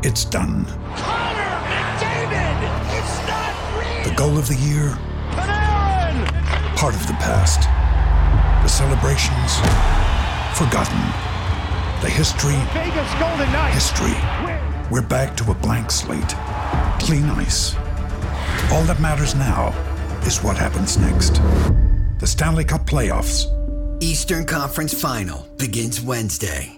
It's done. Connor McDavid! It's not real! The goal of the year? Panarin! Part of the past. The celebrations? Forgotten. The history? Vegas Golden Knights! History. We're back to a blank slate. Clean ice. All that matters now is what happens next. The Stanley Cup playoffs. Eastern Conference Final begins Wednesday.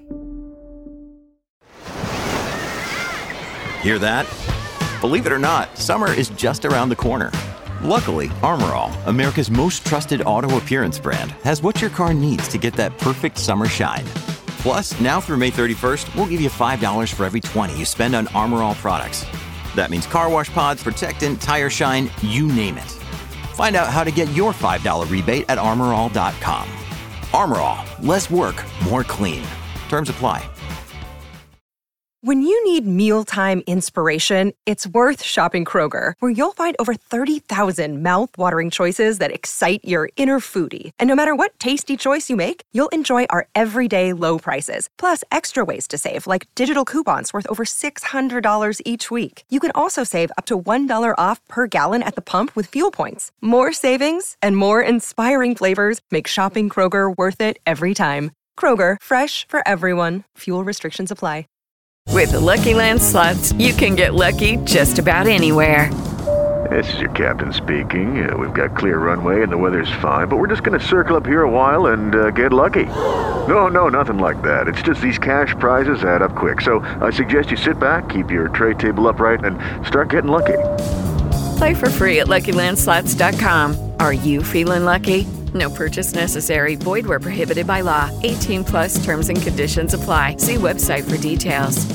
Hear that? Believe it or not, summer is just around the corner. Luckily, Armor All, America's most trusted auto appearance brand, has what your car needs to get that perfect summer shine. Plus, now through May 31st, we'll give you $5 for every $20 you spend on Armor All products. That means car wash pods, protectant, tire shine, you name it. Find out how to get your $5 rebate at armorall.com. Armor All, less work, more clean. Terms apply. When you need mealtime inspiration, it's worth shopping Kroger, where you'll find over 30,000 mouth-watering choices that excite your inner foodie. And no matter what tasty choice you make, you'll enjoy our everyday low prices, plus extra ways to save, like digital coupons worth over $600 each week. You can also save up to $1 off per gallon at the pump with fuel points. More savings and more inspiring flavors make shopping Kroger worth it every time. Kroger, fresh for everyone. Fuel restrictions apply. With the Lucky Land Slots, you can get lucky just about anywhere. This is your captain speaking. We've got clear runway and the weather's fine, but we're just going to circle up here a while and get lucky. No, nothing like that. It's just these cash prizes add up quick. So I suggest you sit back, keep your tray table upright, and start getting lucky. Play for free at LuckyLandSlots.com. Are you feeling lucky? No purchase necessary. Void where prohibited by law. 18 plus terms and conditions apply. See website for details.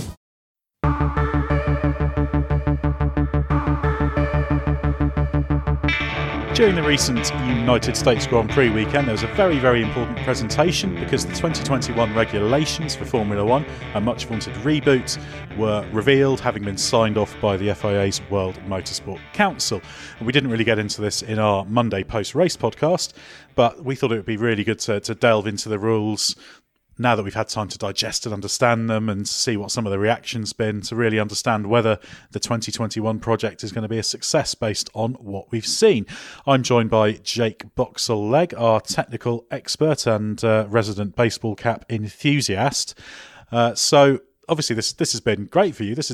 During the recent United States Grand Prix weekend, there was a very, very important presentation because the 2021 regulations for Formula One, a much vaunted reboot, were revealed, having been signed off by the FIA's World Motorsport Council. And we didn't really get into this in our Monday post-race podcast, but we thought it would be really good to delve into the rules now that we've had time to digest and understand them and see what some of the reaction's been, to really understand whether the 2021 project is going to be a success based on what we've seen. I'm joined by Jake Boxall-Legg, our technical expert and resident baseball cap enthusiast. So obviously this has been great for you. This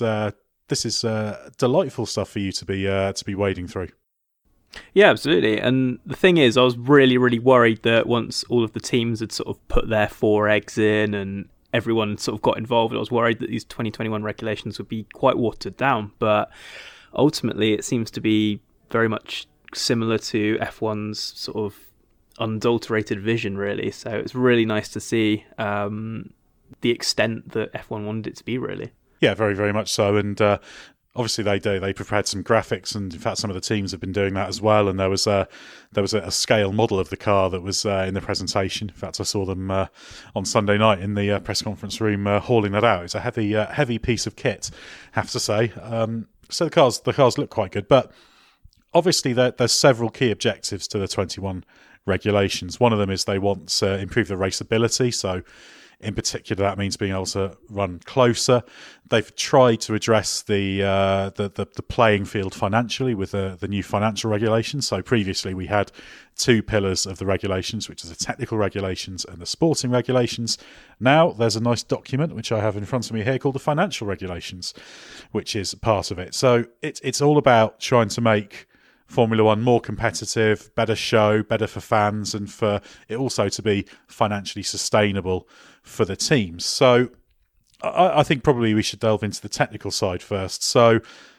is delightful stuff for you to be wading through. Yeah, absolutely. And the thing is, I was really, really worried that once all of the teams had sort of put their 4 eggs in and everyone sort of got involved, I was worried that these 2021 regulations would be quite watered down. But ultimately, it seems to be very much similar to F1's sort of unadulterated vision, really. So it's really nice to see the extent that F1 wanted it to be, really. Yeah, very, very much so. And obviously they do. They prepared some graphics, and in fact some of the teams have been doing that as well. And there was a scale model of the car that was in the presentation. In fact, I saw them on Sunday night in the press conference room hauling that out. It's a heavy piece of kit, I have to say. So the cars look quite good, but obviously there's several key objectives to the 21 regulations. One of them is they want to improve the raceability. So in particular, that means being able to run closer. They've tried to address the playing field financially with the new financial regulations. So previously we had 2 pillars of the regulations, which is the technical regulations and the sporting regulations. Now there's a nice document, which I have in front of me here, called the financial regulations, which is part of it. So it's all about trying to make Formula One more competitive, better show, better for fans, and for it also to be financially sustainable for the teams. So I think probably we should delve into the technical side first. So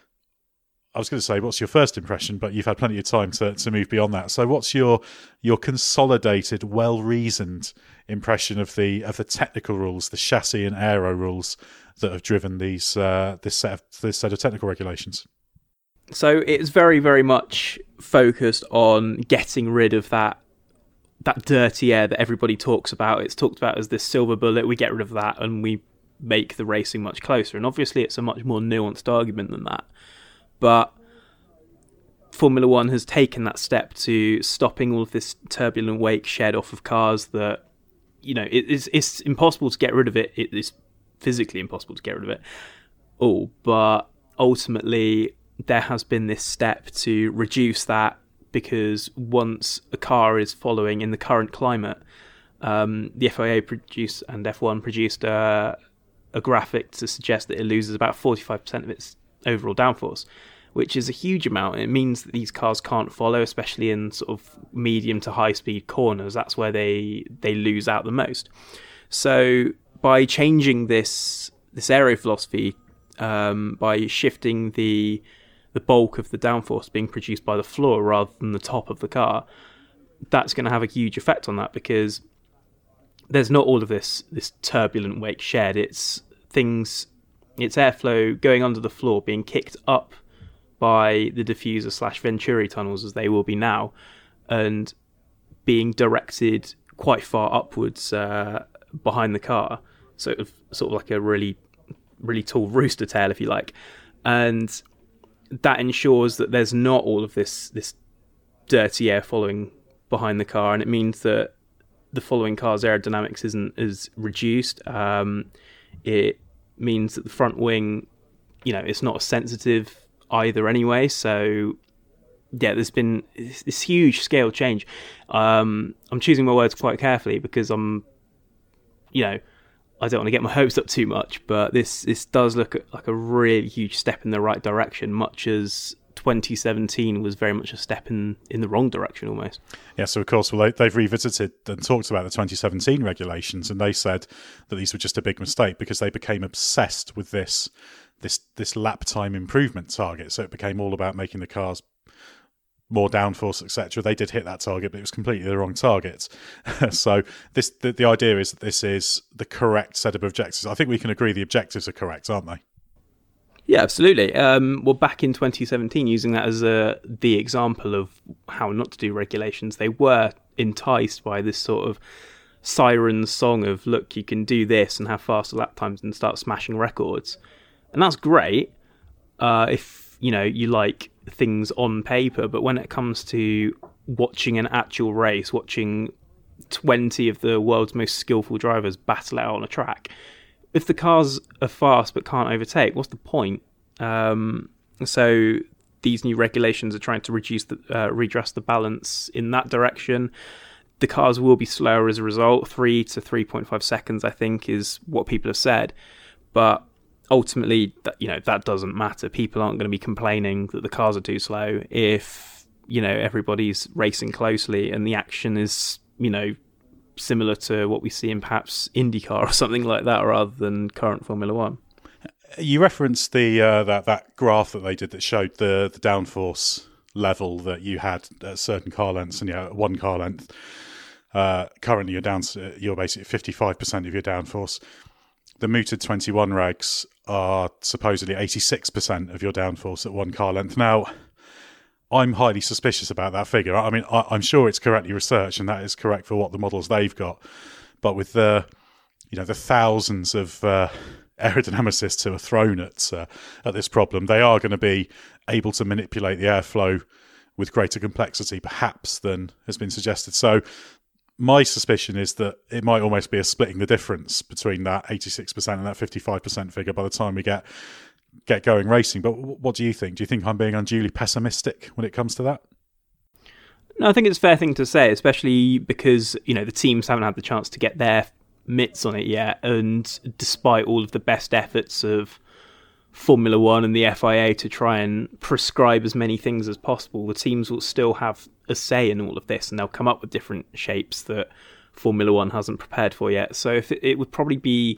I was going to say, what's your first impression? But you've had plenty of time to move beyond that. So what's your consolidated, well-reasoned impression of the technical rules, the chassis and aero rules that have driven this set of technical regulations? So it's very, very much focused on getting rid of that dirty air that everybody talks about. It's talked about as this silver bullet. We get rid of that and we make the racing much closer. And obviously it's a much more nuanced argument than that. But Formula One has taken that step to stopping all of this turbulent wake shed off of cars that, it's impossible to get rid of it. It is physically impossible to get rid of it. all, but ultimately there has been this step to reduce that, because once a car is following in the current climate, the FIA produced and F1 produced a graphic to suggest that it loses about 45% of its overall downforce, which is a huge amount. It means that these cars can't follow, especially in sort of medium to high speed corners. That's where they lose out the most. So by changing this aero philosophy, by shifting the bulk of the downforce being produced by the floor rather than the top of the car, that's going to have a huge effect on that, because there's not all of this turbulent wake shed. It's airflow going under the floor being kicked up by the diffuser / Venturi tunnels, as they will be now, and being directed quite far upwards behind the car, sort of like a really, really tall rooster tail, if you like. And that ensures that there's not all of this dirty air following behind the car, and it means that the following car's aerodynamics isn't as reduced. It means that the front wing, it's not as sensitive either anyway. So yeah, there's been this huge scale change. I'm choosing my words quite carefully, because I don't want to get my hopes up too much, but this does look like a really huge step in the right direction, much as 2017 was very much a step in the wrong direction almost. Yeah, so of course, they've revisited and talked about the 2017 regulations, and they said that these were just a big mistake because they became obsessed with this lap time improvement target. So it became all about making the cars more downforce, etc. They did hit that target, but it was completely the wrong target. So the idea is that this is the correct set of objectives. I think we can agree the objectives are correct, aren't they? Yeah, absolutely. Well, back in 2017, using that as the example of how not to do regulations, they were enticed by this sort of siren song of, look, you can do this and have faster lap times and start smashing records. And that's great if, you like things on paper, but when it comes to watching an actual race, watching 20 of the world's most skillful drivers battle out on a track, if the cars are fast but can't overtake, what's the point? So these new regulations are trying to redress the balance in that direction. The cars will be slower as a result. 3 to 3.5 seconds, I think, is what people have said. But ultimately, that doesn't matter. People aren't going to be complaining that the cars are too slow if, everybody's racing closely and the action is, similar to what we see in perhaps IndyCar or something like that, rather than current Formula One. You referenced the that graph that they did that showed the downforce level that you had at certain car lengths, and at one car length, currently you're basically 55% of your downforce. The mooted 21 regs are supposedly 86% of your downforce at one car length. Now, I'm highly suspicious about that figure. I mean, I'm sure it's correctly researched, and that is correct for what the models they've got. But with the thousands of aerodynamicists who are thrown at this problem, they are going to be able to manipulate the airflow with greater complexity, perhaps, than has been suggested. So my suspicion is that it might almost be a splitting the difference between that 86% and that 55% figure by the time we get going racing. But what do you think? Do you think I'm being unduly pessimistic when it comes to that? No, I think it's a fair thing to say, especially because, the teams haven't had the chance to get their mitts on it yet. And despite all of the best efforts of Formula One and the FIA to try and prescribe as many things as possible, the teams will still have a say in all of this, and they'll come up with different shapes that Formula One hasn't prepared for yet. So if it would probably be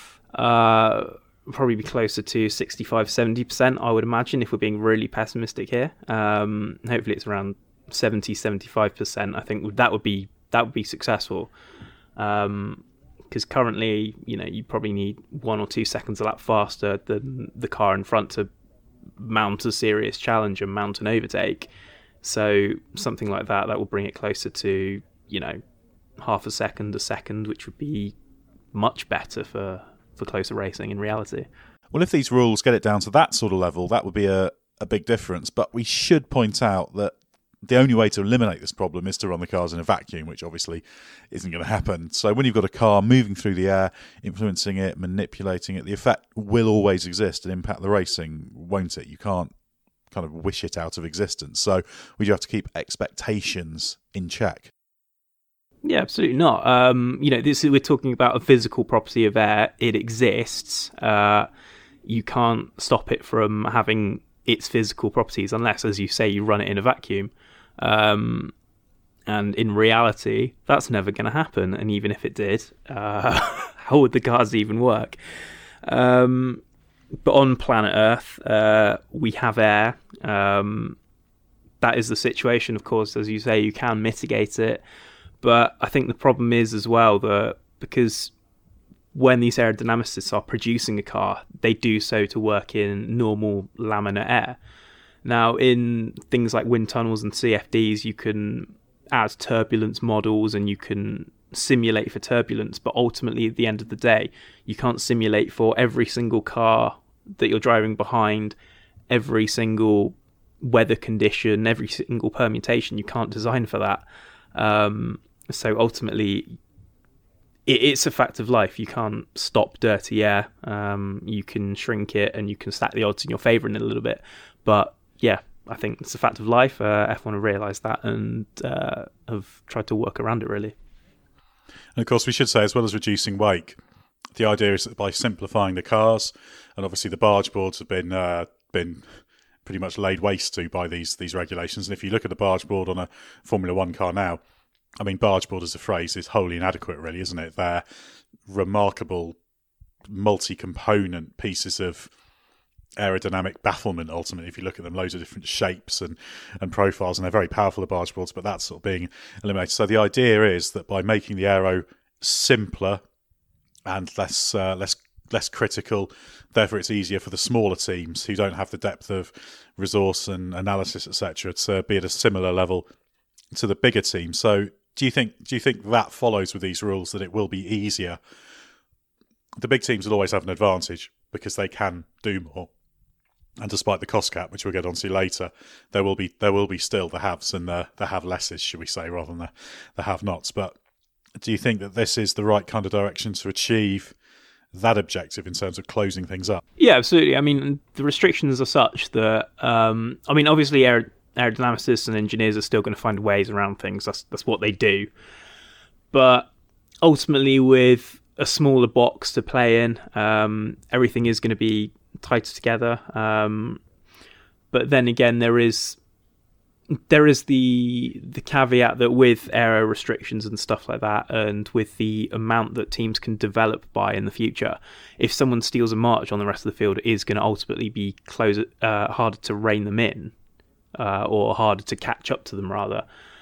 closer to 65-70%, I would imagine, if we're being really pessimistic here. Hopefully it's around 70-75%. I think that would be successful, because currently, you probably need 1 or 2 seconds a lap faster than the car in front to mount a serious challenge and mount an overtake. So something like that will bring it closer to half a second, which would be much better for closer racing in reality. Well, if these rules get it down to that sort of level, that would be a big difference. But we should point out that the only way to eliminate this problem is to run the cars in a vacuum, which obviously isn't going to happen. So when you've got a car moving through the air, influencing it, manipulating it, the effect will always exist and impact the racing, won't it? You can't kind of wish it out of existence. So we do have to keep expectations in check. Yeah, absolutely not. We're talking about a physical property of air. It exists. You can't stop it from having its physical properties unless, as you say, you run it in a vacuum. And in reality, that's never going to happen. And even if it did, how would the cars even work? But on planet Earth, we have air. That is the situation, of course. As you say, you can mitigate it. But I think the problem is as well that because when these aerodynamicists are producing a car, they do so to work in normal laminar air. Now, in things like wind tunnels and CFDs, you can add turbulence models and you can simulate for turbulence, but ultimately, at the end of the day, you can't simulate for every single car that you're driving behind, every single weather condition, every single permutation. You can't design for that. So ultimately, it's a fact of life. You can't stop dirty air. You can shrink it and you can stack the odds in your favour in a little bit. But yeah, I think it's a fact of life. F1 have realised that and have tried to work around it, really. And of course, we should say, as well as reducing weight, the idea is that by simplifying the cars, and obviously the barge boards have been pretty much laid waste to by these regulations. And if you look at the barge board on a Formula One car now, I mean, barge board as a phrase is wholly inadequate, really, isn't it? They're remarkable multi-component pieces of aerodynamic bafflement, ultimately, if you look at them, loads of different shapes and profiles, and they're very powerful, the barge boards, but that's sort of being eliminated. So the idea is that by making the aero simpler and less critical, therefore it's easier for the smaller teams who don't have the depth of resource and analysis, etc., to be at a similar level to the bigger teams. So do you think that follows with these rules, that it will be easier? The big teams will always have an advantage because they can do more, and despite the cost cap, which we'll get onto later, there will be still the haves and the have lesses, should we say, rather than the have nots. But do you think that this is the right kind of direction to achieve that objective in terms of closing things up? Yeah, absolutely. I mean, the restrictions are such that obviously aerodynamicists and engineers are still going to find ways around things. That's what they do. But ultimately, with a smaller box to play in, everything is going to be tighter together. But then again, there is the caveat that with aero restrictions and stuff like that, and with the amount that teams can develop by in the future, if someone steals a march on the rest of the field, it is going to ultimately be harder to rein them in. Or harder to catch up to them, rather.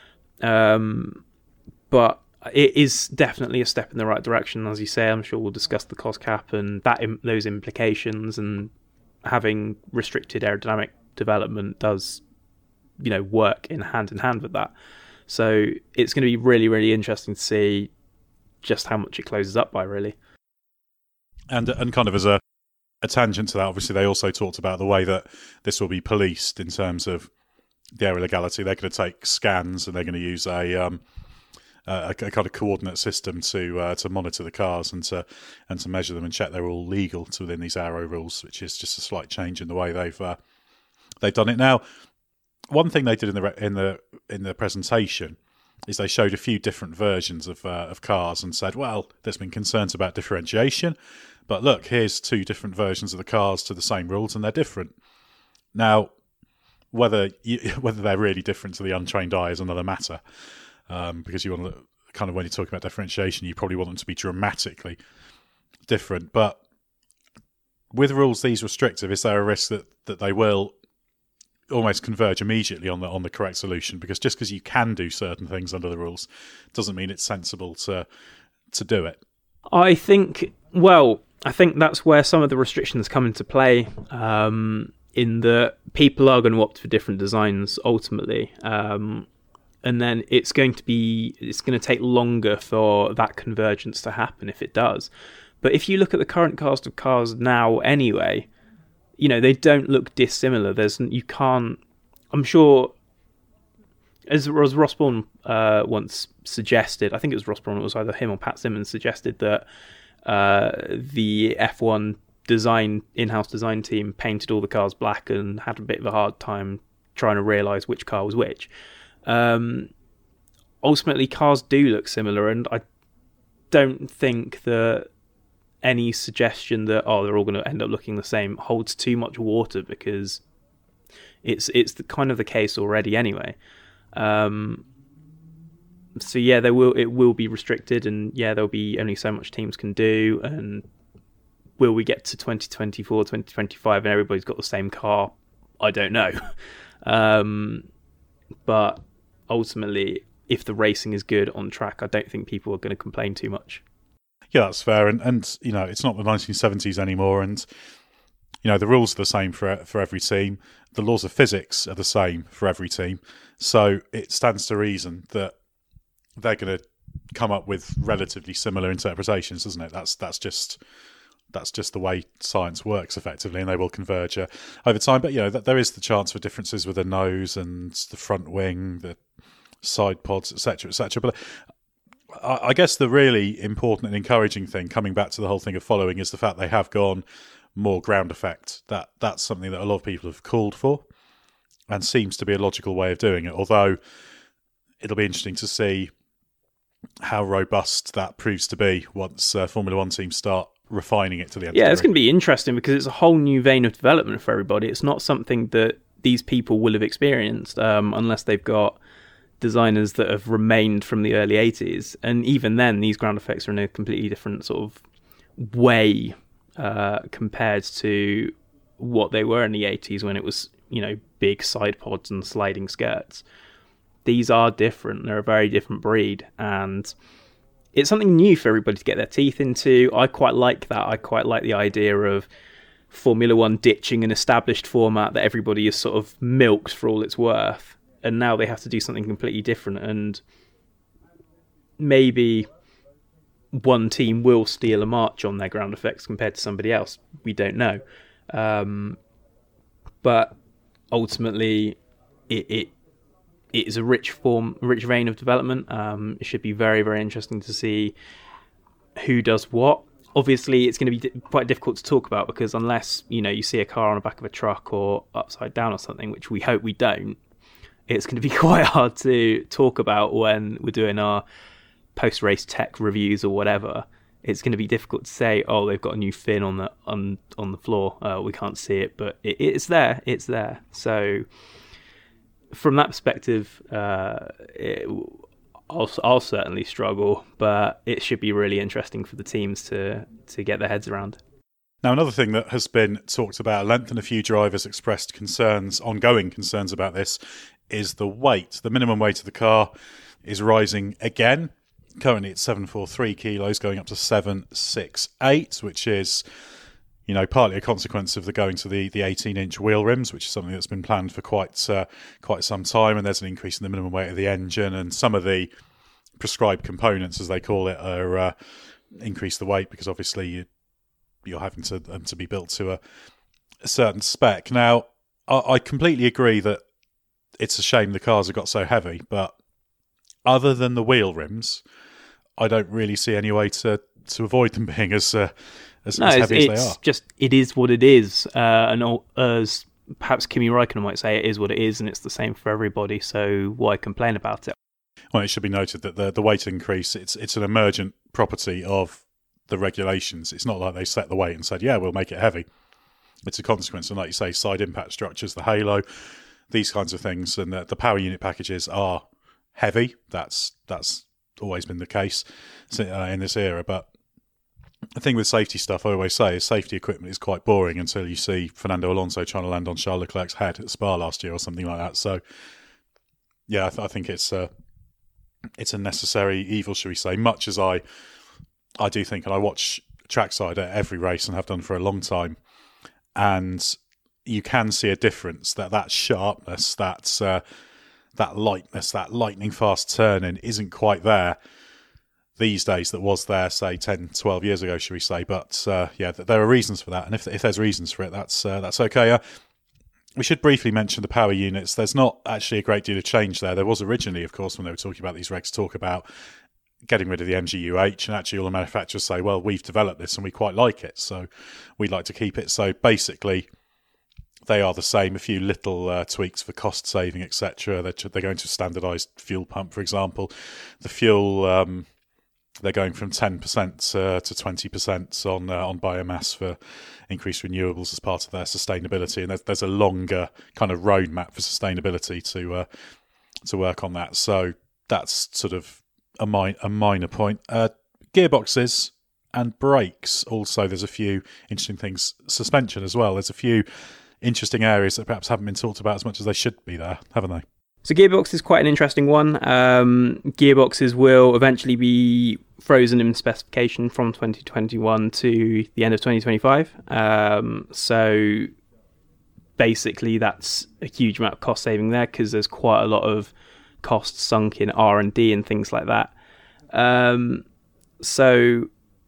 But it is definitely a step in the right direction. As you say, I'm sure we'll discuss the cost cap and those implications, and having restricted aerodynamic development does, work in hand with that. So it's going to be really, really interesting to see just how much it closes up by, really. And kind of as a tangent to that, obviously they also talked about the way that this will be policed in terms of the aero legality. They're going to take scans and they're going to use a kind of coordinate system to monitor the cars and to measure them and check they're all legal to within these aero rules, which is just a slight change in the way they've done it. Now, one thing they did in the presentation is they showed a few different versions of cars and said, well, there's been concerns about differentiation, but look, here's two different versions of the cars to the same rules, and they're different. Now, whether they're really different to the untrained eye is another matter, because you want to kind of, when you're talking about differentiation, you probably want them to be dramatically different. But with rules these restrictive, is there a risk that they will almost converge immediately on the correct solution? Because just because you can do certain things under the rules doesn't mean it's sensible to do it. I think that's where some of the restrictions come into play, in that people are going to opt for different designs ultimately, and then it's going to take longer for that convergence to happen if it does. But if you look at the current cast of cars now anyway, they don't look dissimilar. I'm sure As Ross Brawn once suggested, I think it was Ross Brawn, it was either him or Pat Simmons suggested that the F1 in-house design team painted all the cars black and had a bit of a hard time trying to realise which car was which. Ultimately, cars do look similar, and I don't think that any suggestion that they're all going to end up looking the same holds too much water, because it's kind of the case already anyway. So yeah, it will be restricted, and yeah, there'll be only so much teams can do. And will we get to 2024, 2025, and everybody's got the same car? I don't know. But ultimately, if the racing is good on track, I don't think people are going to complain too much. Yeah, that's fair. And you know, it's not the 1970s anymore, and you know, the rules are the same for every team. The laws of physics are the same for every team. So it stands to reason that they're going to come up with relatively similar interpretations, doesn't it? That's just the way science works, effectively, and they will converge over time. But you know, there is the chance for differences with the nose and the front wing, the side pods, etc., etc. But I guess the really important and encouraging thing, coming back to the whole thing of following, is the fact they have gone more ground effect. That's something that a lot of people have called for, and seems to be a logical way of doing it. Although it'll be interesting to see how robust that proves to be once Formula One teams start refining it to the end. Yeah, it's going to be interesting because it's a whole new vein of development for everybody. It's not something that these people will have experienced unless they've got designers that have remained from the early 80s. And even then, these ground effects are in a completely different sort of way compared to what they were in the 80s when it was, you know, big side pods and sliding skirts. These are different. They're a very different breed, and it's something new for everybody to get their teeth into. I quite like that. I quite like the idea of Formula One ditching an established format that everybody is sort of milked for all it's worth, and now they have to do something completely different. And maybe one team will steal a march on their ground effects compared to somebody else. We don't know. But ultimately, it is a rich vein of development. It should be very, very interesting to see who does what. Obviously, it's going to be quite difficult to talk about because unless, you know, you see a car on the back of a truck or upside down or something, which we hope we don't, it's going to be quite hard to talk about when we're doing our post-race tech reviews or whatever. It's going to be difficult to say, oh, they've got a new fin on the floor. We can't see it, but it's there. It's there. So from that perspective, I'll certainly struggle, but it should be really interesting for the teams to get their heads around. Now, another thing that has been talked about at length, and a few drivers expressed ongoing concerns about this, is the weight. The minimum weight of the car is rising again. Currently it's 743 kilos, going up to 768, which is, you know, partly a consequence of the going to the 18-inch wheel rims, which is something that's been planned for quite some time. And there's an increase in the minimum weight of the engine, and some of the prescribed components, as they call it, are increase the weight because obviously you're having to be built to a certain spec. Now, I completely agree that it's a shame the cars have got so heavy, but other than the wheel rims, I don't really see any way to avoid them being as heavy as they are. It's just, it is what it is. And as perhaps Kimi Räikkönen might say, it is what it is, and it's the same for everybody, so why complain about it? Well, it should be noted that the weight increase, it's an emergent property of the regulations. It's not like they set the weight and said, yeah, we'll make it heavy. It's a consequence, and like you say, side impact structures, the halo, these kinds of things, and the power unit packages are heavy. That's always been the case in this era. But the thing with safety stuff, I always say, is safety equipment is quite boring until you see Fernando Alonso trying to land on Charles Leclerc's head at Spa last year or something like that. So, yeah, I think it's a necessary evil, shall we say, much as I do think, and I watch trackside at every race and have done for a long time, and you can see a difference, that sharpness, that lightness, that lightning fast turning isn't quite there these days that was there, say, 10, 12 years ago, should we say. But yeah, there are reasons for that, and if there's reasons for it, that's okay. we should briefly mention the power units. There's not actually a great deal of change there. There was originally, of course, when they were talking about these regs, talk about getting rid of the MGU-H, and actually all the manufacturers say, well, we've developed this and we quite like it, so we'd like to keep it. So basically, they are the same. A few little tweaks for cost saving, etc. They're going to a standardised fuel pump, for example. The fuel, they're going from 10% to 20% on biomass for increased renewables as part of their sustainability. And there's a longer kind of roadmap for sustainability to work on that. So that's sort of a minor point. Gearboxes and brakes also, there's a few interesting things. Suspension as well, there's a few interesting areas that perhaps haven't been talked about as much as they should be there, haven't they? So gearbox is quite an interesting one. Gearboxes will eventually be frozen in specification from 2021 to the end of 2025. So basically that's a huge amount of cost saving there, because there's quite a lot of costs sunk in R&D and things like that. So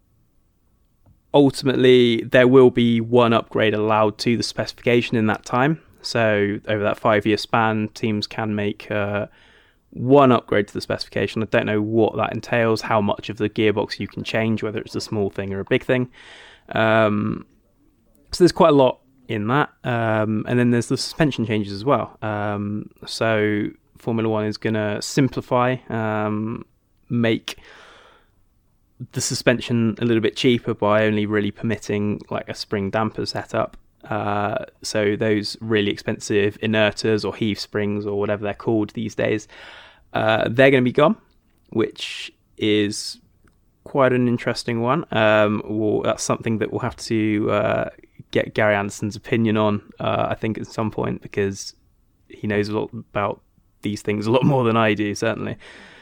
ultimately there will be one upgrade allowed to the specification in that time. So over that 5-year span, teams can make one upgrade to the specification. I don't know what that entails, how much of the gearbox you can change, whether it's a small thing or a big thing. So there's quite a lot in that. And then there's the suspension changes as well. So Formula One is going to simplify, make the suspension a little bit cheaper by only really permitting like a spring damper setup. So those really expensive inerters or heave springs or whatever they're called these days, they're going to be gone, which is quite an interesting one. Well, that's something that we'll have to get Gary Anderson's opinion on, I think, at some point, because he knows a lot about these things, a lot more than I do, certainly.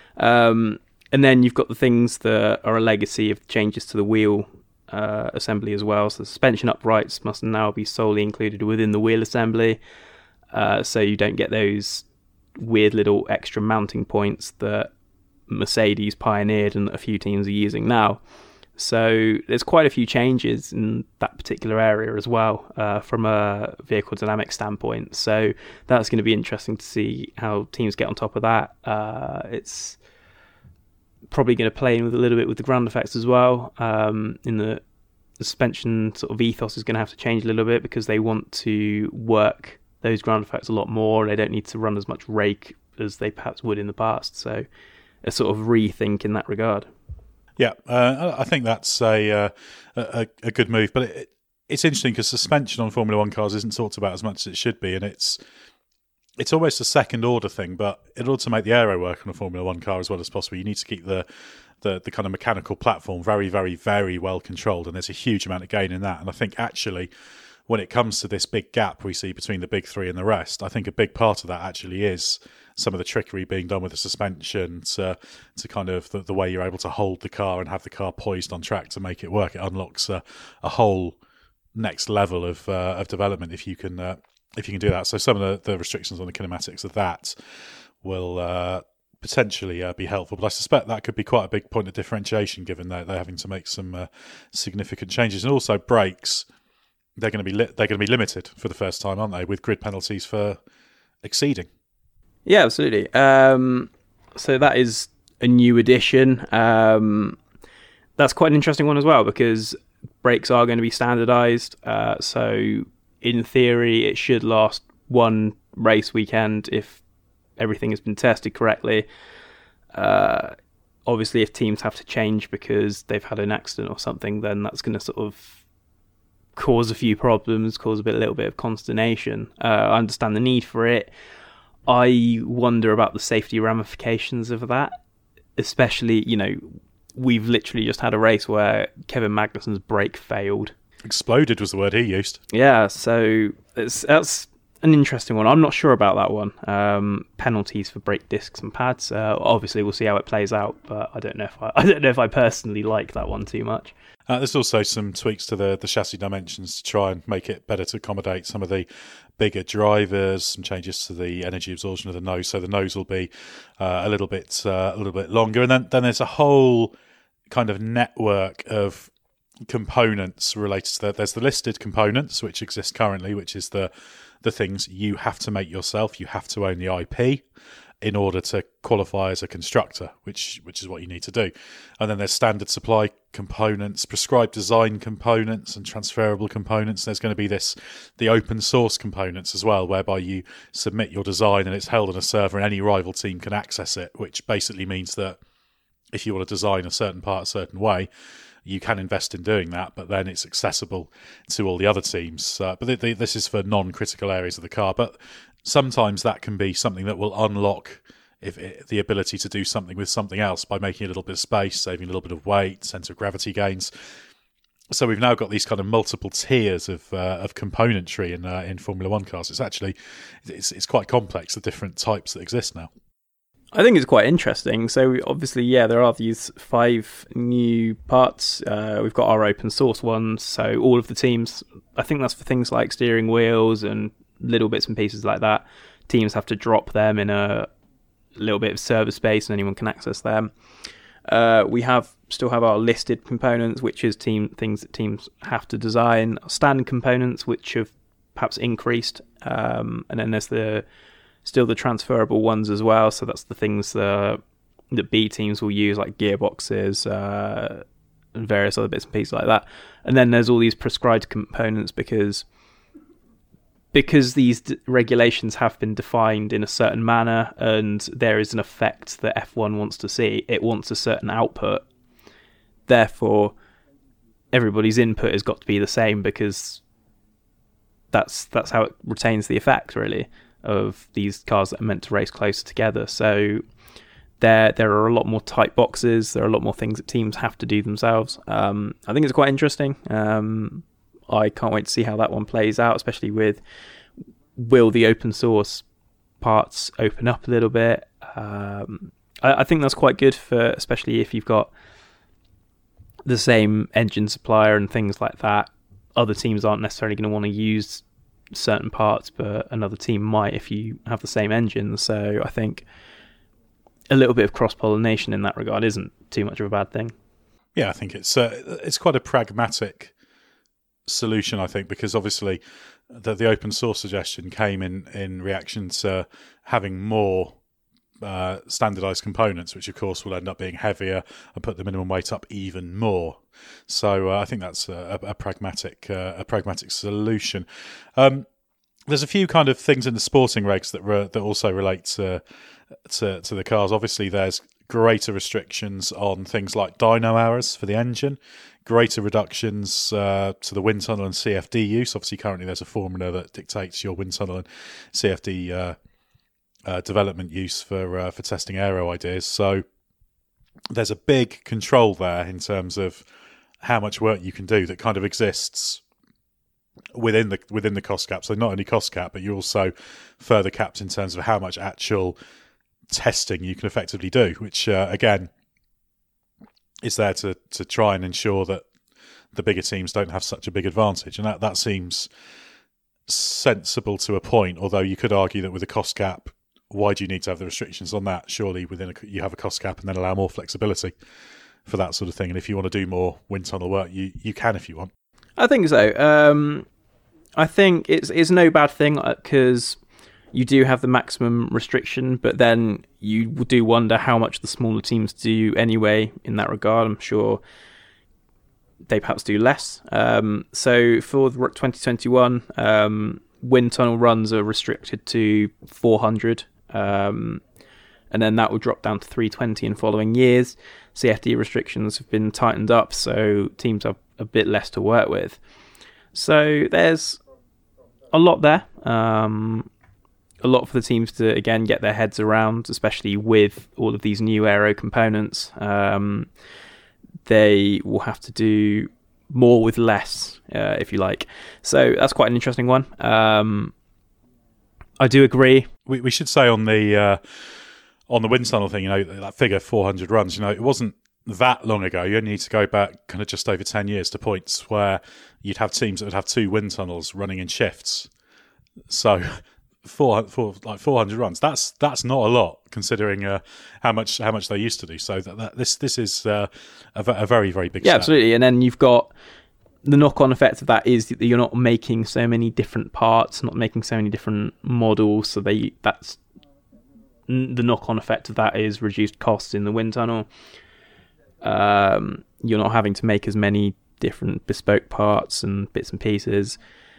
And then you've got the things that are a legacy of changes to the wheel assembly as well. So the suspension uprights must now be solely included within the wheel assembly, so you don't get those weird little extra mounting points that Mercedes pioneered and that a few teams are using now. So there's quite a few changes in that particular area as well, from a vehicle dynamic standpoint. So that's going to be interesting to see how teams get on top of that. It's probably going to play in with a little bit with the ground effects as well. In the suspension sort of ethos is going to have to change a little bit, because they want to work those ground effects a lot more. They don't need to run as much rake as they perhaps would in the past. So a sort of rethink in that regard. Yeah, I think that's a good move. But it's interesting because suspension on Formula One cars isn't talked about as much as it should be, and it's almost a second order thing. But in order to make the aero work on a Formula One car as well as possible, you need to keep the kind of mechanical platform very, very, very well controlled, and there's a huge amount of gain in that. And I think actually, when it comes to this big gap we see between the big three and the rest, I think a big part of that actually is some of the trickery being done with the suspension to kind of the way you're able to hold the car and have the car poised on track to make it work. It unlocks a whole next level of development if you can do that. So some of the restrictions on the kinematics of that will potentially be helpful, but I suspect that could be quite a big point of differentiation, given that they're having to make some significant changes. And also brakes, they're going to be limited for the first time, aren't they, with grid penalties for exceeding? Yeah, absolutely. So that is a new addition. That's quite an interesting one as well, because brakes are going to be standardised. So in theory, it should last one race weekend if everything has been tested correctly. Obviously, if teams have to change because they've had an accident or something, then that's going to sort of cause a few problems, cause a little bit of consternation. I understand the need for it. I wonder about the safety ramifications of that, especially, we've literally just had a race where Kevin Magnussen's brake failed. Exploded was the word he used. Yeah, so that's an interesting one. I'm not sure about that one. Penalties for brake discs and pads. Obviously, we'll see how it plays out, but I don't know if I personally like that one too much. There's also some tweaks to the chassis dimensions to try and make it better to accommodate some of the bigger drivers. Some changes to the energy absorption of the nose, so the nose will be a little bit longer. And then there's a whole kind of network of components related to that. There's the listed components, which exist currently, which is the things you have to make yourself. You have to own the IP in order to qualify as a constructor, which is what you need to do. And then there's standard supply components, prescribed design components, and transferable components. There's going to be the open source components as well, whereby you submit your design and it's held on a server and any rival team can access it, which basically means that if you want to design a certain part a certain way, you can invest in doing that, but then it's accessible to all the other teams. But this is for non-critical areas of the car. But sometimes that can be something that will unlock the ability to do something with something else by making a little bit of space, saving a little bit of weight, centre of gravity gains. So we've now got these kind of multiple tiers of componentry in Formula One cars. It's quite complex, the different types that exist now. I think it's quite interesting. So obviously, there are these 5 new parts. We've got our open source ones. So all of the teams, I think that's for things like steering wheels and little bits and pieces like that. Teams have to drop them in a little bit of server space and anyone can access them. We still have our listed components, which is things that teams have to design. Standard components, which have perhaps increased. And then there's still the transferable ones as well. So that's the things that B teams will use, like gearboxes and various other bits and pieces like that. And then there's all these prescribed components because these regulations have been defined in a certain manner and there is an effect that F1 wants to see. It wants a certain output. Therefore, everybody's input has got to be the same because that's how it retains the effect, really, of these cars that are meant to race closer together. So there are a lot more tight boxes. There are a lot more things that teams have to do themselves. I think it's quite interesting. I can't wait to see how that one plays out, especially will the open source parts open up a little bit. I think that's quite good especially if you've got the same engine supplier and things like that. Other teams aren't necessarily going to want to use certain parts, but another team might if you have the same engine. So I think a little bit of cross-pollination in that regard isn't too much of a bad thing. Yeah, I think it's quite a pragmatic solution, I think, because obviously the open source suggestion came in reaction to having more standardized components, which of course will end up being heavier and put the minimum weight up even more. So I think that's a pragmatic solution. There's a few kind of things in the sporting regs that also relate to the cars. Obviously, there's greater restrictions on things like dyno hours for the engine, greater reductions to the wind tunnel and CFD use. Obviously, currently there's a formula that dictates your wind tunnel and CFD development use for testing aero ideas. So there's a big control there in terms of how much work you can do that kind of exists within the cost cap. So not only cost cap, but you're also further capped in terms of how much actual testing you can effectively do, which again is there to try and ensure that the bigger teams don't have such a big advantage. And that seems sensible to a point, although you could argue that with a cost cap, why do you need to have the restrictions on that? Surely you have a cost cap and then allow more flexibility for that sort of thing. And if you want to do more wind tunnel work, you can if you want. I think so. I think it's no bad thing because you do have the maximum restriction, but then you do wonder how much the smaller teams do anyway in that regard. I'm sure they perhaps do less. So for 2021, wind tunnel runs are restricted to 400. And then that will drop down to 320 in following years. CFD restrictions have been tightened up, so teams have a bit less to work with. So there's a lot there. A lot for the teams to, again, get their heads around, especially with all of these new aero components. They will have to do more with less, if you like. So that's quite an interesting one. I do agree. We should say on the wind tunnel thing, that figure 400 runs, it wasn't that long ago. You only need to go back kind of just over 10 years to points where you'd have teams that would have 2 wind tunnels running in shifts. So like 400 runs. That's not a lot considering how much they used to do. So this is a very, very big step. Absolutely. And then you've got the knock-on effect of that is that you're not making so many different parts, not making so many different models. So that's the knock-on effect of that is reduced costs in the wind tunnel. You're not having to make as many different bespoke parts and bits and pieces.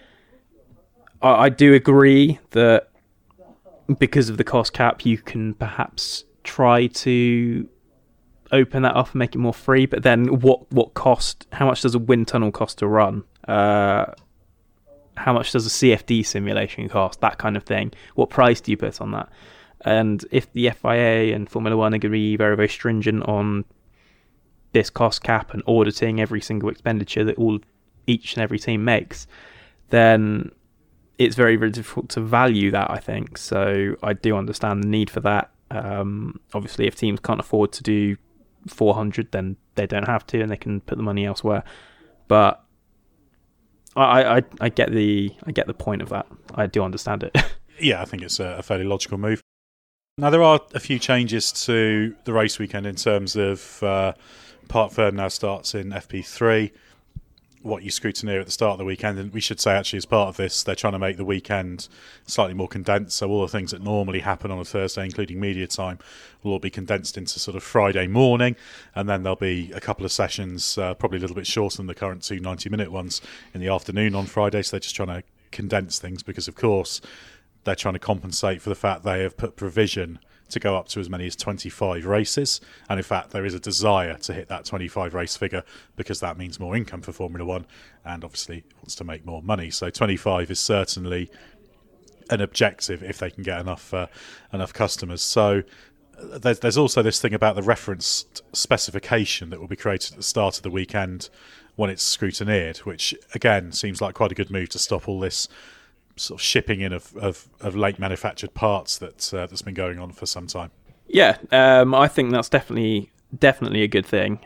I do agree that because of the cost cap, you can perhaps try to open that up and make it more free. But then, what cost? How much does a wind tunnel cost to run? How much does a CFD simulation cost? That kind of thing. What price do you put on that? And if the FIA and Formula One are going to be very, very stringent on this cost cap and auditing every single expenditure that each and every team makes, then it's very, very difficult to value that, I think. So I do understand the need for that. Obviously, if teams can't afford to do 400, then they don't have to, and they can put the money elsewhere. But I get the point of that. I do understand it. Yeah, I think it's a fairly logical move. Now, there are a few changes to the race weekend in terms of Parc Ferme now starts in FP3. What you scrutineer at the start of the weekend, and we should say actually as part of this, they're trying to make the weekend slightly more condensed, so all the things that normally happen on a Thursday, including media time, will all be condensed into sort of Friday morning, and then there'll be a couple of sessions, probably a little bit shorter than the current 2 90-minute ones in the afternoon on Friday, so they're just trying to condense things because, of course, they're trying to compensate for the fact they have put provision to go up to as many as 25 races. And in fact, there is a desire to hit that 25 race figure because that means more income for Formula One and obviously wants to make more money. So 25 is certainly an objective if they can get enough customers. So there's also this thing about the referenced specification that will be created at the start of the weekend when it's scrutineered, which again seems like quite a good move to stop all this sort of shipping in of late manufactured parts that's been going on for some time. Yeah, I think that's definitely a good thing.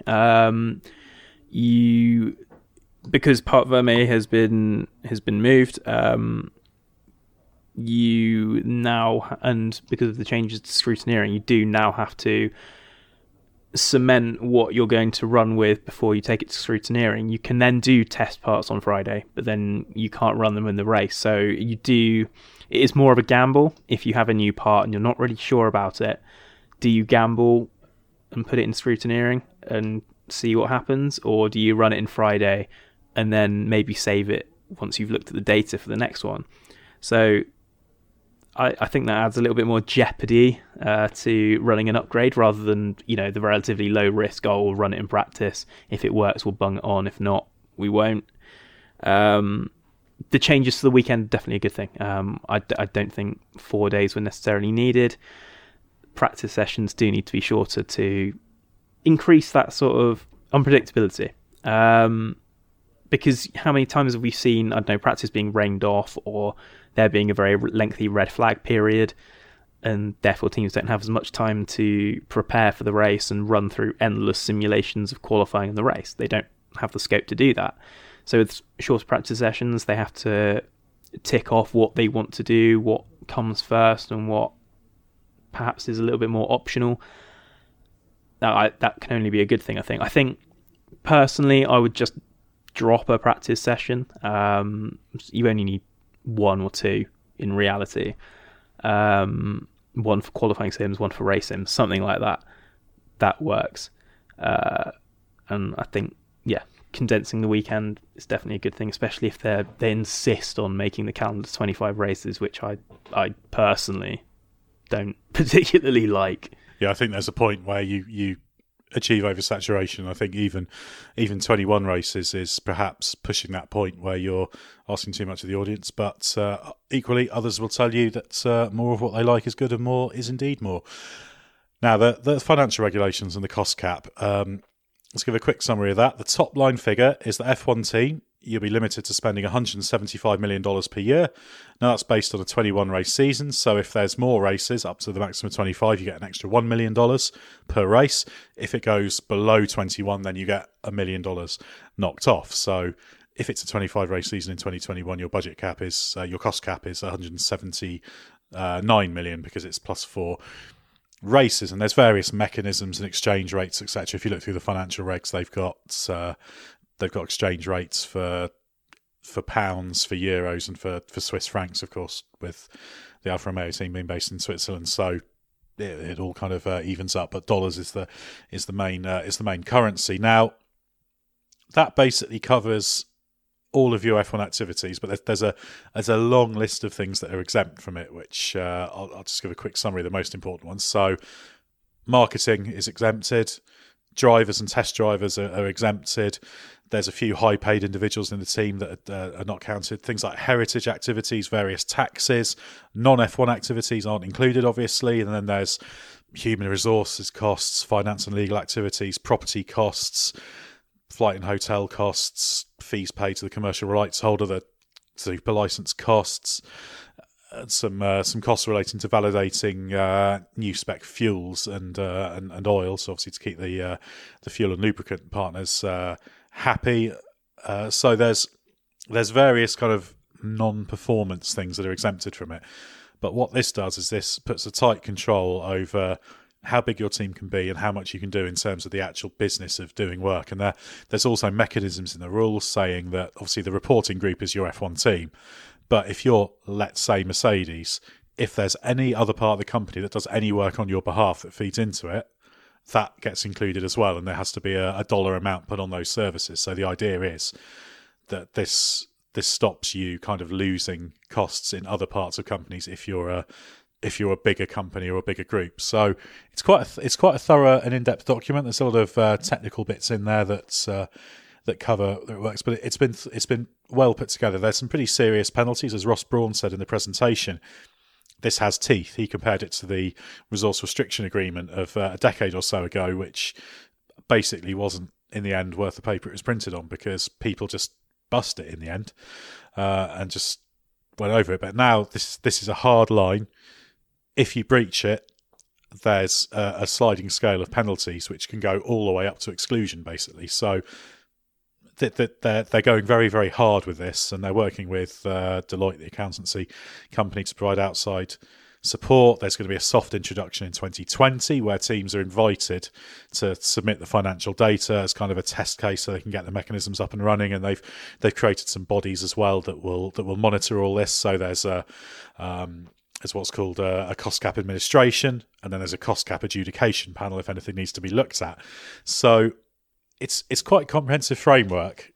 Because Parc Ferme has been moved, you now, and because of the changes to scrutineering, you do now have to cement what you're going to run with before you take it to scrutineering. You can then do test parts on Friday, but then you can't run them in the race. So it is more of a gamble. If you have a new part and you're not really sure about it, do you gamble and put it in scrutineering and see what happens, or do you run it in Friday and then maybe save it once you've looked at the data for the next one? So I think that adds a little bit more jeopardy to running an upgrade rather than, the relatively low risk, we'll run it in practice. If it works, we'll bung it on. If not, we won't. The changes to the weekend are definitely a good thing. I don't think 4 days were necessarily needed. Practice sessions do need to be shorter to increase that sort of unpredictability. Because how many times have we seen, practice being rained off or there being a very lengthy red flag period, and therefore teams don't have as much time to prepare for the race and run through endless simulations of qualifying in the race. They don't have the scope to do that. So with shorter practice sessions, they have to tick off what they want to do, what comes first, and what perhaps is a little bit more optional. Now, that can only be a good thing, I think. I think, personally, I would just drop a practice session. You only need 1 or 2 in reality. 1 for qualifying sims, 1 for race sims, something like that. That works. And I think, condensing the weekend is definitely a good thing, especially if they insist on making the calendar 25 races, which I personally don't particularly like. Yeah, I think there's a point where you achieve oversaturation. I think even 21 races is perhaps pushing that point where you're asking too much of the audience, but equally others will tell you that more of what they like is good and more is indeed more. Now, the financial regulations and the cost cap, let's give a quick summary of that. The top line figure is the F1 team. You'll be limited to spending $175 million per year. Now, that's based on a 21-race season, so if there's more races, up to the maximum of 25, you get an extra $1 million per race. If it goes below 21, then you get $1 million knocked off. So if it's a 25 race season in 2021, your budget cap is your cost cap is 179 million because it's plus 4 races, and there's various mechanisms and exchange rates, etc. If you look through the financial regs, they've got exchange rates for pounds, for euros, and for Swiss francs, of course, with the Alfa Romeo team being based in Switzerland. So it all kind of evens up, but dollars is the main currency. Now that basically covers all of your F1 activities, but there's a long list of things that are exempt from it, which I'll just give a quick summary of the most important ones. So marketing is exempted, drivers and test drivers are exempted. There's a few high-paid individuals in the team that are not counted. Things like heritage activities, various taxes, non-F1 activities aren't included, obviously. And then there's human resources costs, finance and legal activities, property costs, flight and hotel costs, fees paid to the commercial rights holder, the super license costs, some costs relating to validating new spec fuels and oils, obviously to keep the fuel and lubricant partners happy. So there's various kind of non-performance things that are exempted from it. But what this does is this puts a tight control over how big your team can be and how much you can do in terms of the actual business of doing work. And there's also mechanisms in the rules saying that obviously the reporting group is your F1 team. But if you're, let's say, Mercedes, if there's any other part of the company that does any work on your behalf that feeds into it, that gets included as well. And there has to be a dollar amount put on those services. So the idea is that this stops you kind of losing costs in other parts of companies if you're a bigger company or a bigger group. So it's quite a thorough and in-depth document. There's a lot of technical bits in there that cover that it works, but it's been well put together. There's some pretty serious penalties, as Ross Brawn said in the presentation. This has teeth. He compared it to the resource restriction agreement of a decade or so ago, which basically wasn't in the end worth the paper it was printed on because people just bust it in the end and just went over it. But now this is a hard line. If you breach it, there's a sliding scale of penalties which can go all the way up to exclusion, basically. So they're going very, very hard with this, and they're working with Deloitte, the accountancy company, to provide outside support. There's going to be a soft introduction in 2020 where teams are invited to submit the financial data as kind of a test case so they can get the mechanisms up and running. And they've created some bodies as well that will monitor all this. So there's what's called a cost cap administration, and then there's a cost cap adjudication panel if anything needs to be looked at. So it's quite a comprehensive framework,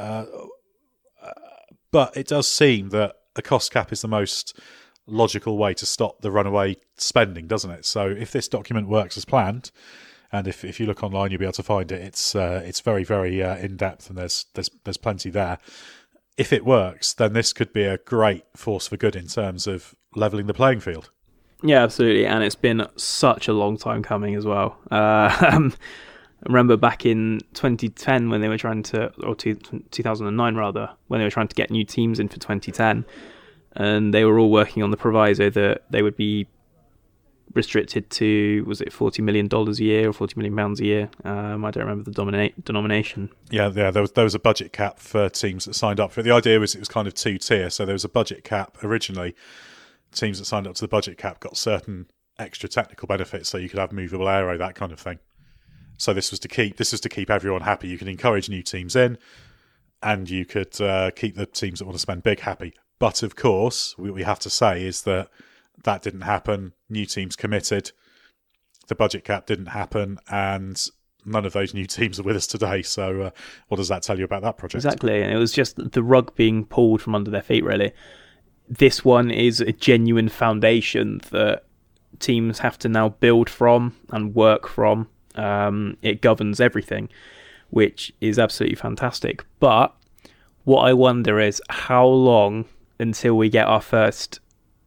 but it does seem that a cost cap is the most logical way to stop the runaway spending, doesn't it? So if this document works as planned, and if you look online, you'll be able to find it. It's very, very in depth, and there's plenty there. If it works, then this could be a great force for good in terms of levelling the playing field. Yeah, absolutely, and it's been such a long time coming as well. I remember back in 2010 when they were trying to, or 2009 rather, when they were trying to get new teams in for 2010, and they were all working on the proviso that they would be restricted to, was it $40 million a year or £40 million a year? I don't remember the denomination. Yeah, there was a budget cap for teams that signed up for it. The idea was it was kind of two-tier, so there was a budget cap originally. Teams that signed up to the budget cap got certain extra technical benefits, so you could have movable aero, that kind of thing. So this was to keep everyone happy. You could encourage new teams in, and you could keep the teams that want to spend big happy. But of course, what we have to say is that didn't happen. New teams committed. The budget cap didn't happen, and none of those new teams are with us today. So what does that tell you about that project? Exactly, and it was just the rug being pulled from under their feet, really. This one is a genuine foundation that teams have to now build from and work from. It governs everything, which is absolutely fantastic. But what I wonder is how long until we get our first,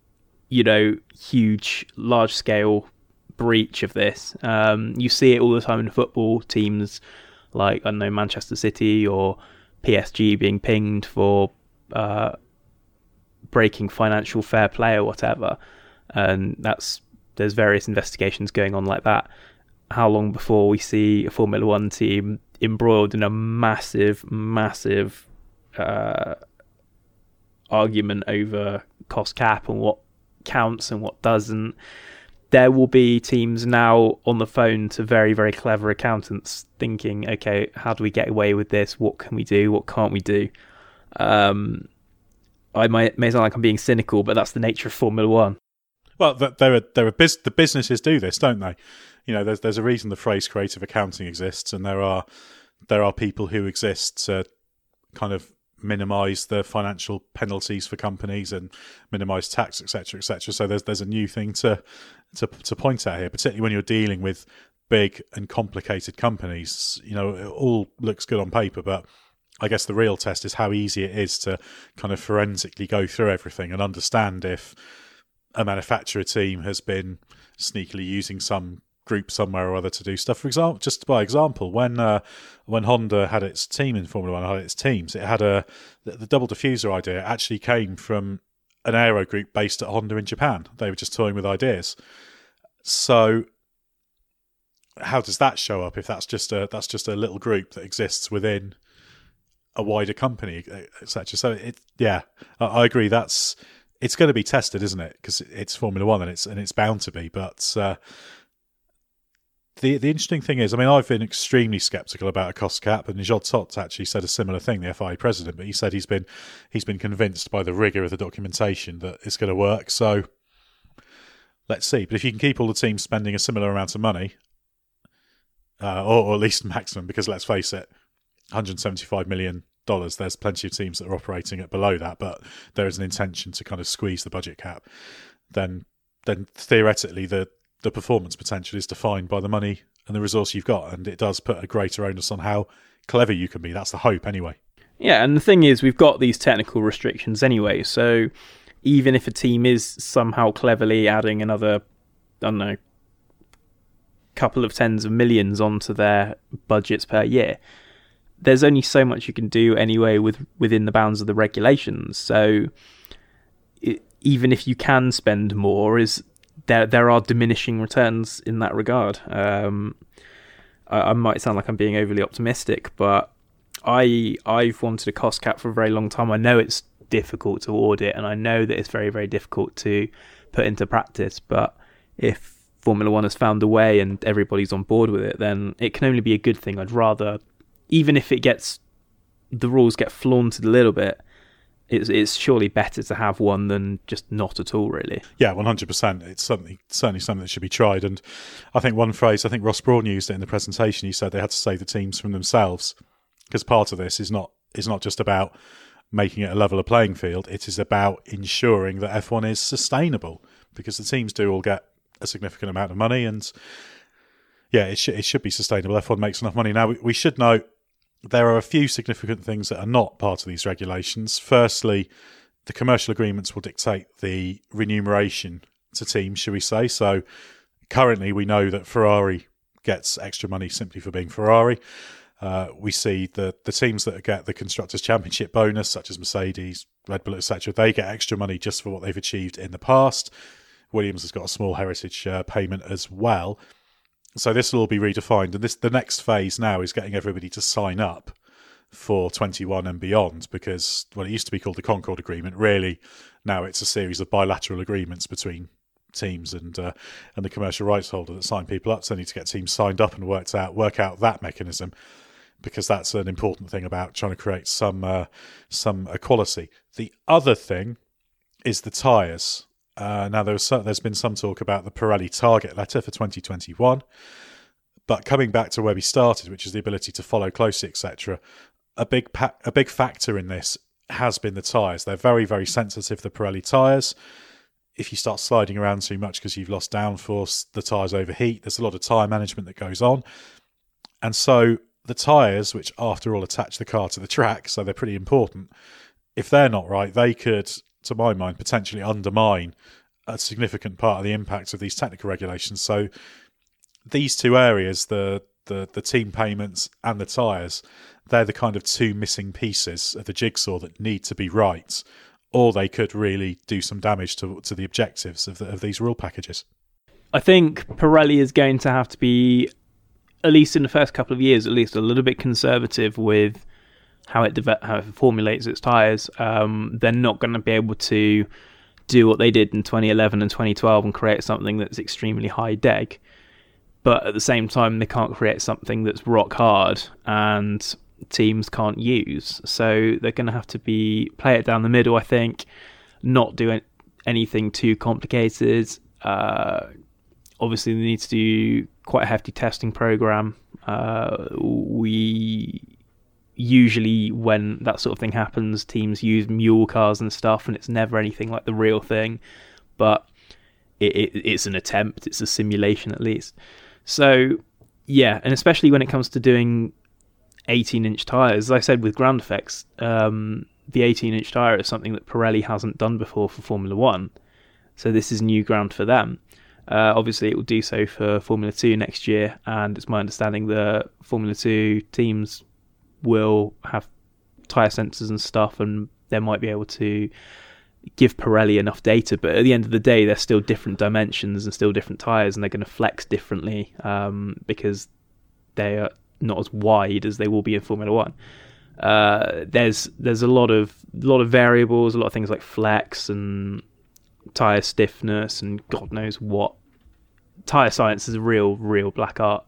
huge, large-scale breach of this. You see it all the time in football. Teams like, I don't know, Manchester City or PSG being pinged for breaking financial fair play or whatever. And there's various investigations going on like that. How long before we see a Formula One team embroiled in a massive, massive argument over cost cap and what counts and what doesn't, there will be teams now on the phone to very, very clever accountants thinking, okay, how do we get away with this? What can we do? What can't we do? I may sound like I'm being cynical, but that's the nature of Formula One. Well, the businesses do this, don't they? You know, there's a reason the phrase creative accounting exists, and there are people who exist to kind of minimise the financial penalties for companies and minimise tax, etc., etc. So there's a new thing to point out here, particularly when you're dealing with big and complicated companies. You know, it all looks good on paper, but I guess the real test is how easy it is to kind of forensically go through everything and understand if a manufacturer team has been sneakily using some group somewhere or other to do stuff. For example, just by example, when Honda had its team in Formula One, had its teams, it had the double diffuser idea actually came from an aero group based at Honda in Japan. They were just toying with ideas. So how does that show up if that's just a little group that exists within a wider company, etc.? So I agree. It's going to be tested, isn't it? Because it's Formula One and it's bound to be. But the interesting thing is, I mean, I've been extremely sceptical about a cost cap, and Nijod Tot actually said a similar thing, the FIA president. But he said he's been convinced by the rigour of the documentation that it's going to work. So let's see. But if you can keep all the teams spending a similar amount of money, or at least maximum, because let's face it, $175 million. There's plenty of teams that are operating at below that, but there is an intention to kind of squeeze the budget cap. Then theoretically, the performance potential is defined by the money and the resource you've got, and it does put a greater onus on how clever you can be. That's the hope, anyway. Yeah, and the thing is, we've got these technical restrictions anyway, so even if a team is somehow cleverly adding another, I don't know, couple of tens of millions onto their budgets per year, there's only so much you can do anyway within the bounds of the regulations. So even if you can spend more, there are diminishing returns in that regard. I might sound like I'm being overly optimistic, but I've wanted a cost cap for a very long time. I know it's difficult to audit, and I know that it's very, very difficult to put into practice. But if Formula One has found a way and everybody's on board with it, then it can only be a good thing. I'd rather, even if the rules get flaunted a little bit, it's surely better to have one than just not at all, really. Yeah, 100%. It's certainly something that should be tried. And I think one phrase, I think Ross Brawn used it in the presentation. He said they had to save the teams from themselves, because part of this is not just about making it a leveler playing field. It is about ensuring that F1 is sustainable, because the teams do all get a significant amount of money, and it should be sustainable. F1 makes enough money. Now, we should note there are a few significant things that are not part of these regulations. Firstly, the commercial agreements will dictate the remuneration to teams, shall we say. So currently we know that Ferrari gets extra money simply for being Ferrari. We see the teams that get the Constructors' Championship bonus, such as Mercedes, Red Bull, etc., they get extra money just for what they've achieved in the past. Williams has got a small heritage payment as well. So this will all be redefined, and the next phase now is getting everybody to sign up for 21 and beyond, because it used to be called the Concord Agreement. Really, now it's a series of bilateral agreements between teams and the commercial rights holder that sign people up. So they need to get teams signed up and work out that mechanism, because that's an important thing about trying to create some equality. The other thing is the tyres. Now, there's been some talk about the Pirelli target letter for 2021, but coming back to where we started, which is the ability to follow closely, etc., a big factor in this has been the tyres. They're very, very sensitive, the Pirelli tyres. If you start sliding around too much because you've lost downforce, the tyres overheat. There's a lot of tyre management that goes on. And so the tyres, which after all attach the car to the track, so they're pretty important, if they're not right, they could, to my mind, potentially undermine a significant part of the impact of these technical regulations. So these two areas, the team payments and the tyres, they're the kind of two missing pieces of the jigsaw that need to be right, or they could really do some damage to the objectives of these rule packages. I think Pirelli is going to have to be, at least in the first couple of years, at least a little bit conservative with how it formulates its tyres, they're not going to be able to do what they did in 2011 and 2012 and create something that's extremely high deg. But at the same time, they can't create something that's rock hard and teams can't use. So they're going to have to play it down the middle, I think, not do anything too complicated. Obviously, they need to do quite a hefty testing program. Usually when that sort of thing happens, teams use mule cars and stuff, and it's never anything like the real thing, but it's an attempt, it's a simulation at least. So yeah, and especially when it comes to doing 18-inch tyres, as I said with ground effects, the 18-inch tyre is something that Pirelli hasn't done before for Formula 1, so this is new ground for them. Obviously it will do so for Formula 2 next year, and it's my understanding the Formula 2 teams will have tyre sensors and stuff, and they might be able to give Pirelli enough data, but at the end of the day they're still different dimensions and still different tyres, and they're going to flex differently because they are not as wide as they will be in Formula 1. There's a lot of variables, a lot of things like flex and tyre stiffness and God knows what. Tyre science is a real black art,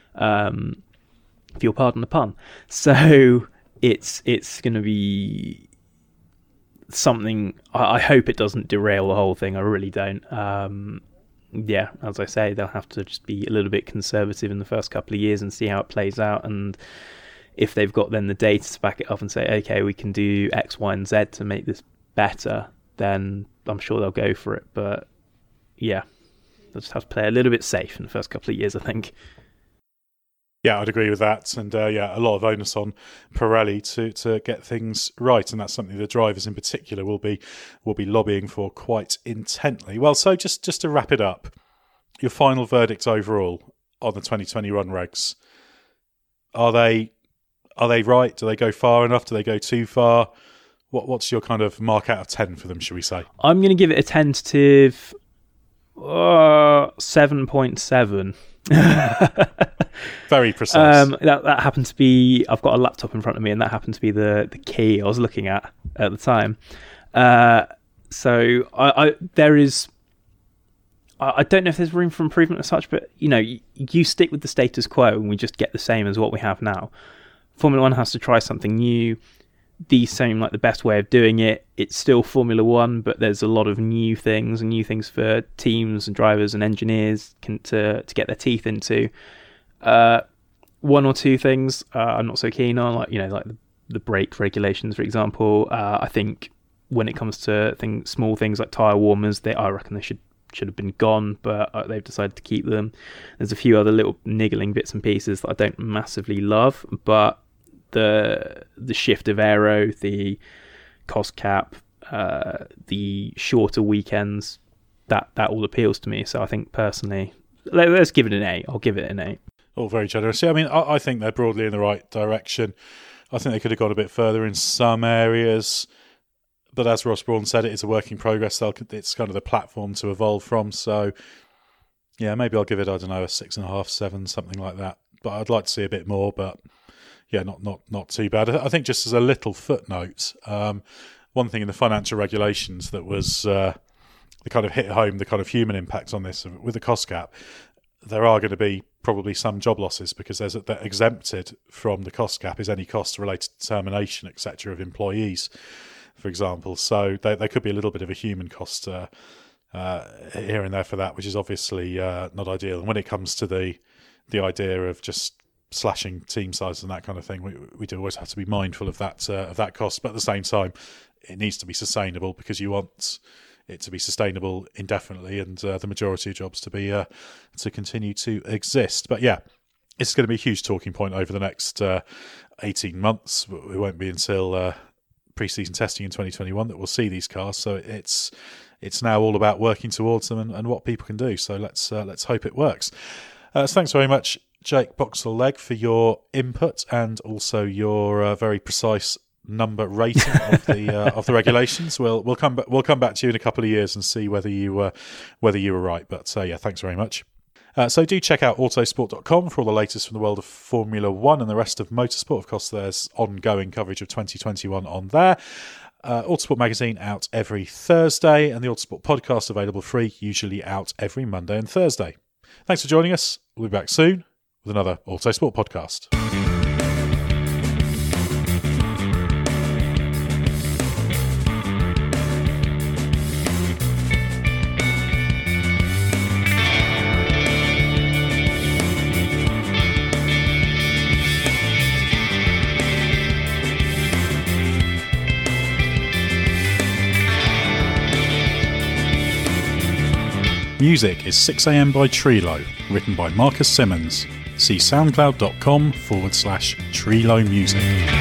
if you'll pardon the pun. So it's going to be something. I hope it doesn't derail the whole thing. I really don't. Yeah, as I say, they'll have to just be a little bit conservative in the first couple of years and see how it plays out. And if they've got then the data to back it up and say, okay, we can do X, Y, and Z to make this better, then I'm sure they'll go for it. But yeah, they'll just have to play a little bit safe in the first couple of years, I think. Yeah, I'd agree with that. And a lot of onus on Pirelli to get things right. And that's something the drivers in particular will be lobbying for quite intently. Well, so just to wrap it up, your final verdict overall on the 2020 run regs. Are they right? Do they go far enough? Do they go too far? What's your kind of mark out of 10 for them, should we say? I'm going to give it a tentative 7.7. Very precise. That happened to be, I've got a laptop in front of me, and that happened to be the key I was looking at the time. So I don't know if there's room for improvement as such, but you stick with the status quo and we just get the same as what we have now. Formula 1 has to try something new. These seem like the best way of doing it. It's still Formula 1, but there's a lot of new things for teams and drivers and engineers to get their teeth into. One or two things I'm not so keen on, like the brake regulations, for example. I think when it comes to small things like tyre warmers, I reckon they should have been gone, but they've decided to keep them. There's a few other little niggling bits and pieces that I don't massively love, but the shift of aero, the cost cap, the shorter weekends, that all appeals to me. So I think personally, let's give it an 8. I'll give it an 8. All very generous. Yeah, I mean, I think they're broadly in the right direction. I think they could have gone a bit further in some areas, but as Ross Brawn said, it is a work in progress. It's kind of the platform to evolve from. So yeah, maybe I'll give it, I don't know, a 6.5, 7, something like that. But I'd like to see a bit more, but yeah, not too bad. I think just as a little footnote, one thing in the financial regulations that was the kind of hit home the kind of human impact on this with the cost cap, there are going to be probably some job losses because they're exempted from the cost cap is any costs related to termination, etc., of employees, for example. So there could be a little bit of a human cost here and there for that, which is obviously not ideal. And when it comes to the idea of just slashing team size and that kind of thing, we do always have to be mindful of that cost. But at the same time, it needs to be sustainable because you want it to be sustainable indefinitely and the majority of jobs to be to continue to exist. But yeah, it's going to be a huge talking point over the next 18 months. It won't be until pre-season testing in 2021 that we'll see these cars. So it's now all about working towards them and what people can do. So let's hope it works. So thanks very much, Jake Boxall-Legge, for your input and also your very precise number rating of the regulations. We'll come back to you in a couple of years and see whether you were right. But yeah, thanks very much. So do check out autosport.com for all the latest from the world of Formula 1 and the rest of motorsport. Of course, there's ongoing coverage of 2021 on there. Autosport magazine out every Thursday, and the Autosport podcast available free, usually out every Monday and Thursday. Thanks for joining us. We'll be back soon with another Autosport podcast. Music is 6am by Trilo, written by Marcus Simmons. See soundcloud.com/Trilo Music.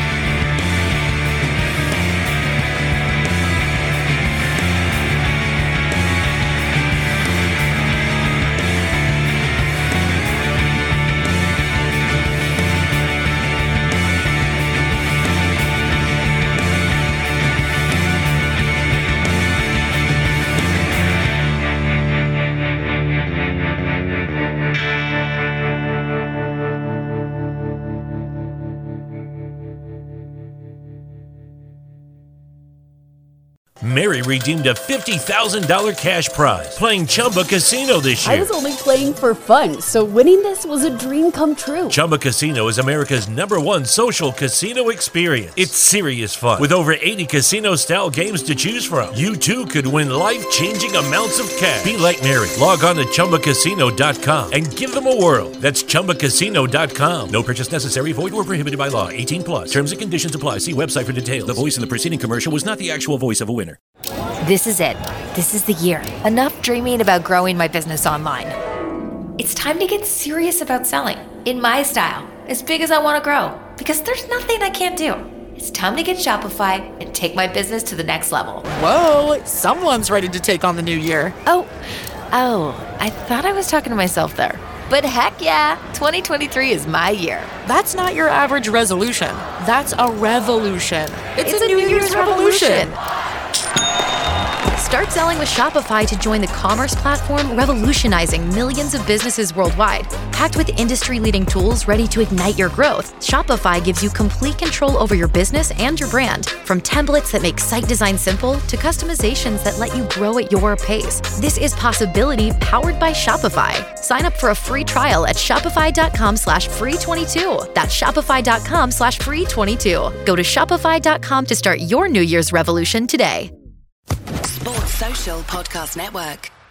Mary redeemed a $50,000 cash prize playing Chumba Casino this year. I was only playing for fun, so winning this was a dream come true. Chumba Casino is America's #1 social casino experience. It's serious fun. With over 80 casino-style games to choose from, you too could win life-changing amounts of cash. Be like Mary. Log on to ChumbaCasino.com and give them a whirl. That's ChumbaCasino.com. No purchase necessary. Void or prohibited by law. 18+. Terms and conditions apply. See website for details. The voice in the preceding commercial was not the actual voice of a winner. This is it. This is the year. Enough dreaming about growing my business online. It's time to get serious about selling. In my style. As big as I want to grow. Because there's nothing I can't do. It's time to get Shopify and take my business to the next level. Whoa, someone's ready to take on the new year. Oh, I thought I was talking to myself there. But heck yeah, 2023 is my year. That's not your average resolution. That's a revolution. It's a New Year's revolution. Start selling with Shopify to join the commerce platform revolutionizing millions of businesses worldwide. Packed with industry-leading tools ready to ignite your growth, Shopify gives you complete control over your business and your brand. From templates that make site design simple to customizations that let you grow at your pace. This is possibility powered by Shopify. Sign up for a free trial at shopify.com/free22. That's shopify.com/free22. Go to shopify.com to start your New Year's revolution today. Sports Social Podcast Network.